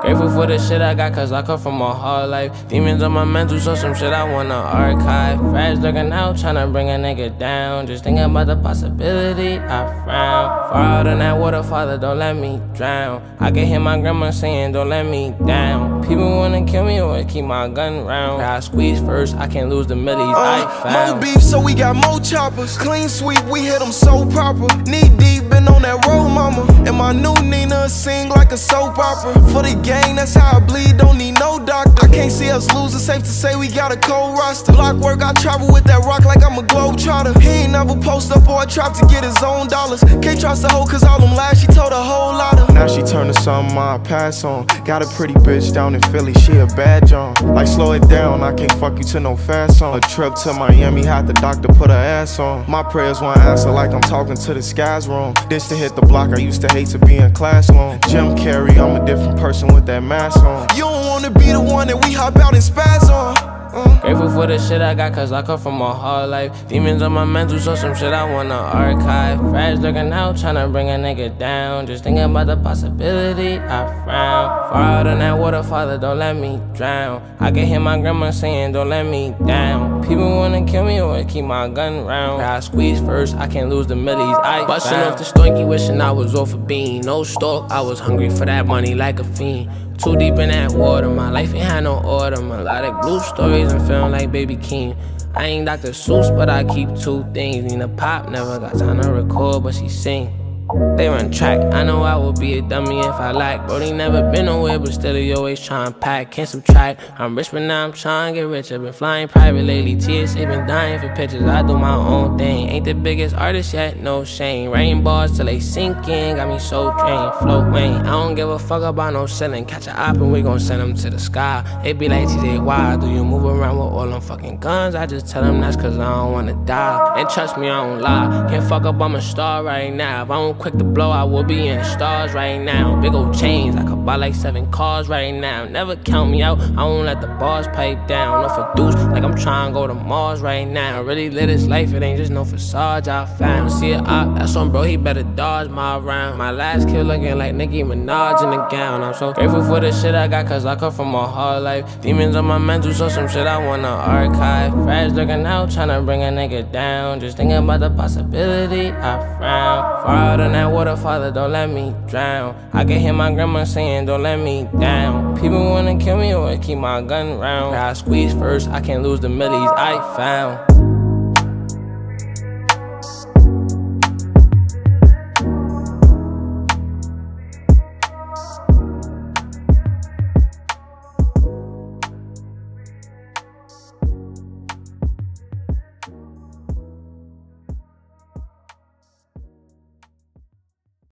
Grateful for the shit I got, cause I come from a hard life. Demons on my mental, so some shit I wanna archive. Friends looking out, tryna bring a nigga down. Just thinking about the possibility, I frown. Far out in that water, Father, don't let me drown. I can hear my grandma saying, don't let me down. People wanna kill me or keep my gun round. I squeeze first, I can't lose the millies I found. More beef, so we got more choppers. Clean sweep, we hit them so proper. Knee deep, been on that road, mama. And my new Nina sing like a soap opera. For the gang, that's how I bleed, don't need no doctor. I can't see us losing, safe to say we got a cold roster. Block work, I travel with that rock like I'm a globetrotter. He ain't never post up or trap to get his own dollars. Can't trust the hoe cause all them lies, she told a whole lot of. Now she turned to something I pass on. Got a pretty bitch down in Philly, she a bad John. Like slow it down, I can't fuck you to no fast song. A trip to Miami, had the doctor put her ass on. My prayers won't answer like I'm talking to the skies wrong. This to hit the block, I used to hate to be in class long. Jim Carrey, I'm a different person with that mask on. You don't wanna be the one that we hop out and spaz on. Grateful for the shit I got, cause I come from a hard life. Demons on my mental, so some shit I wanna archive. Friends looking out, tryna bring a nigga down. Just thinking about the possibility, I frown. Far out in that water, Father, don't let me drown. I can hear my grandma saying, don't let me down. People wanna kill me or keep my gun round. I squeeze first, I can't lose the millies I bustin' off the stinky, wishing I was off a bean. No stalk, I was hungry for that money like a fiend. Too deep in that water, my life ain't had no order. My lot of blue stories and feeling like Baby King. I ain't Dr. Seuss, but I keep two things. Nina Pop never got time to record, but she sing. They run track, I know I would be a dummy if I lack. Brody never been nowhere, but still he always tryna pack. Can't subtract, I'm rich but now I'm tryna get richer. Been flying private lately, TSA been dying for pictures. I do my own thing, ain't the biggest artist yet, no shame. Rain bars till they sink in, got me so drained. Float Wayne, I don't give a fuck about no ceiling. Catch a op and we gon' send them to the sky. It be like TJ, why do you move around with all them fucking guns? I just tell them that's cause I don't wanna die. And trust me, I don't lie, can't fuck up, I'm a star right now. If I don't quick to blow, I will be in the stars right now. Big old chains, I could buy like 7 cars right now. Never count me out, I won't let the bars pipe down. Off a deuce, like I'm trying to go to Mars right now. Really live this life, it ain't just no facade I found. See a op, that's on bro, he better dodge my round. My last kill looking like Nicki Minaj in the gown. I'm so grateful for the shit I got, cause I come from a hard life. Demons on my mental, so some shit I wanna archive. Friends looking out, tryna bring a nigga down. Just thinking about the possibility, I frown. Far out in that water, Father, don't let me drown. I can hear my grandma saying, don't let me down. People wanna kill me or keep my gun round. I squeeze first, I can't lose the millies I found.